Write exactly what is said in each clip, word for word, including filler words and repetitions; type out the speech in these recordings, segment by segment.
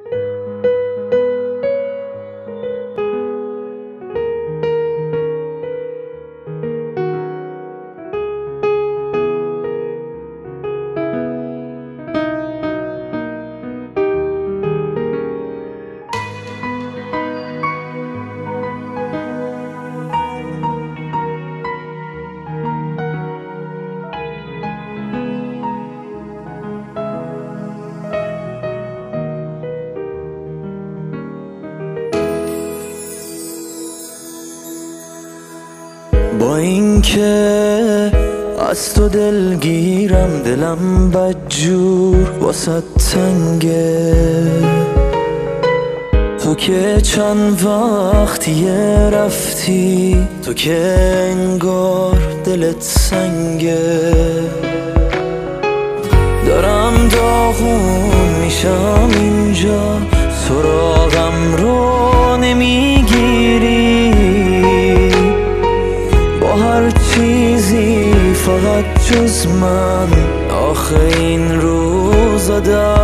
با اینکه از تو دلگیرم، دلم بدجور واسه تنگه. تو که چند وقتیه رفتی، تو که انگار دلت سنگه. دارم داغون میشم اینجا، سراغم رو نمیگیری. با هر چیزی فقط جز من، آخه این روزا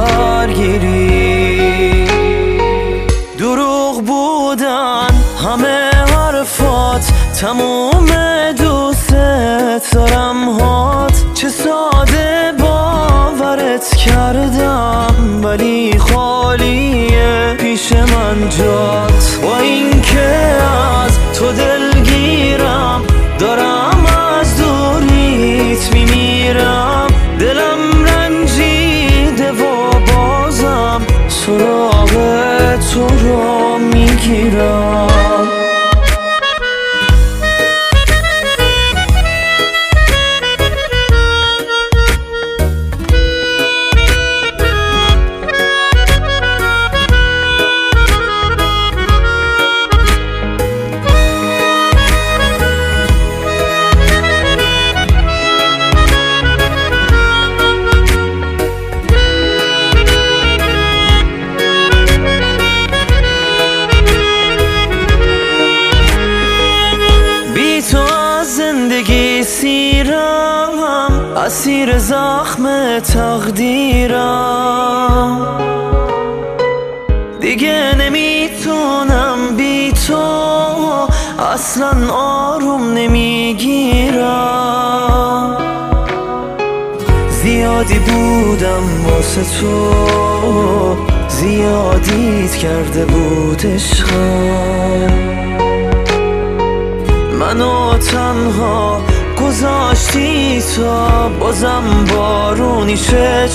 درگیری. دروغ بودن همه حرفات، تموم دوست دارم هات. چه ساده باورت کردم، ولی خالیه پیش من جات. با اینکه از تو دلگیرم، دارم از دوریت میمیرم. دلم رنجیده و بازم سراغ تو رو میگیرم. زندگی سیرم، اسیر زخم تقدیرم. دیگه نمیتونم بی تو، اصلا آروم نمیگیرم. زیادی بودم واسه تو، زیادیت کرده بود عشقم. منو تنها گذاشتی تا بازم بارونی شه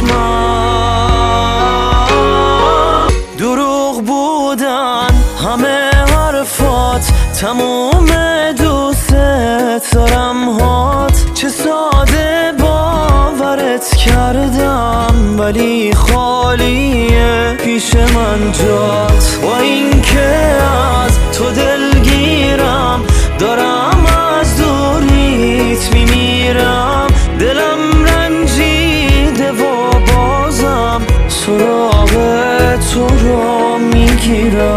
چشمم. دروغ بودن همه حرفات، تموم دوست دارم هات. چه ساده باورت کردم، ولی خالیه پیش من جات. با اینکه از تو دلگیرم، دارم از دوریت میمیرم. دلم رنجیده و بازم سراغ تو رو میگیرم.